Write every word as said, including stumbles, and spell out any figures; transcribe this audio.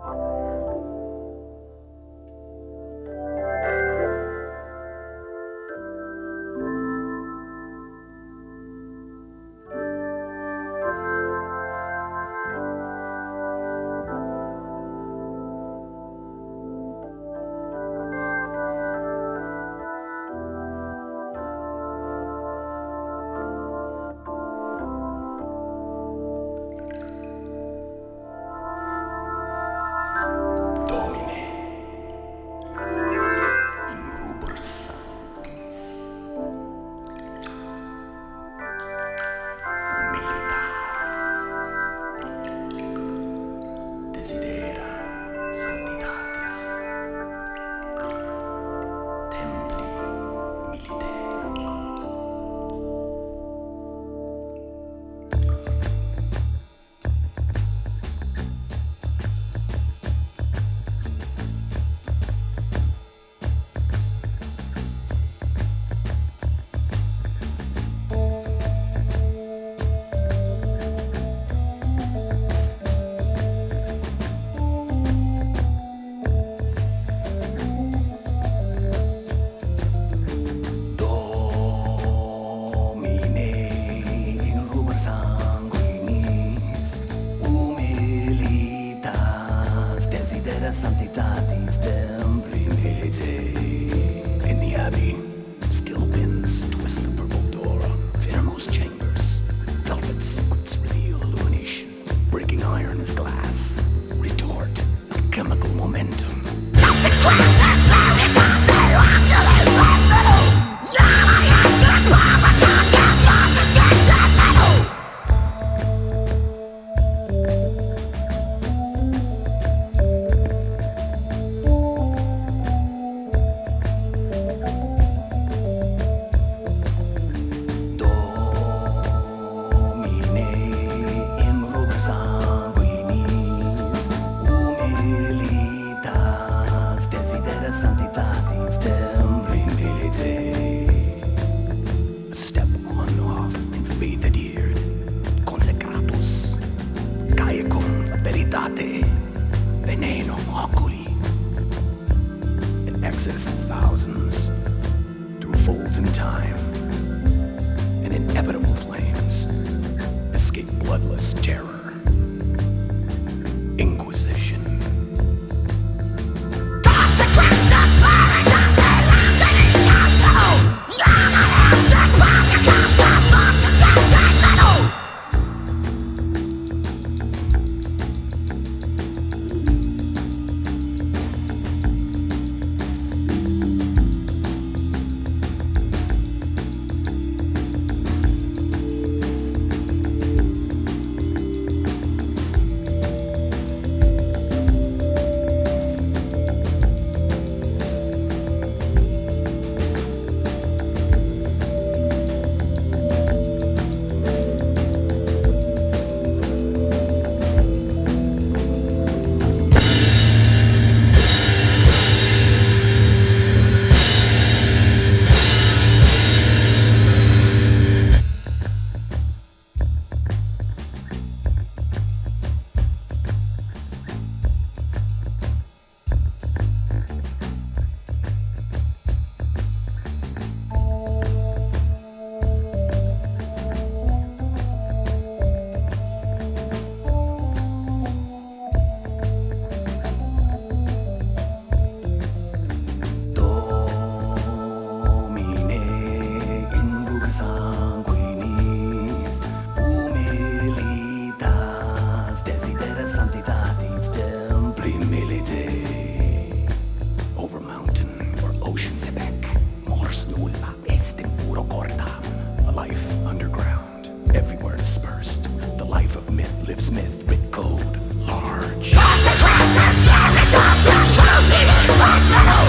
Sanctitatis Templi Milite. In the abbey, still winds twist the purple door of innermost chambers. Velvet secrets reveal illumination. Breaking iron is glass. Retort, chemical momentum. Sanguinis, humilitas, desidera sanctitatis Templi Milite. A step on off in faith adhered, consecratus, caecum veritate, venenum oculi. An exodus of thousands, through folds in time, and inevitable flames, escape bloodless terror. Inquisition. Sanguinis, humilitas, desidera sanctitatis Templi Milite. Over mountain or ocean sebek, mors nulla est in puro corda. A life underground, everywhere dispersed. The life of myth lives myth, writ code, large.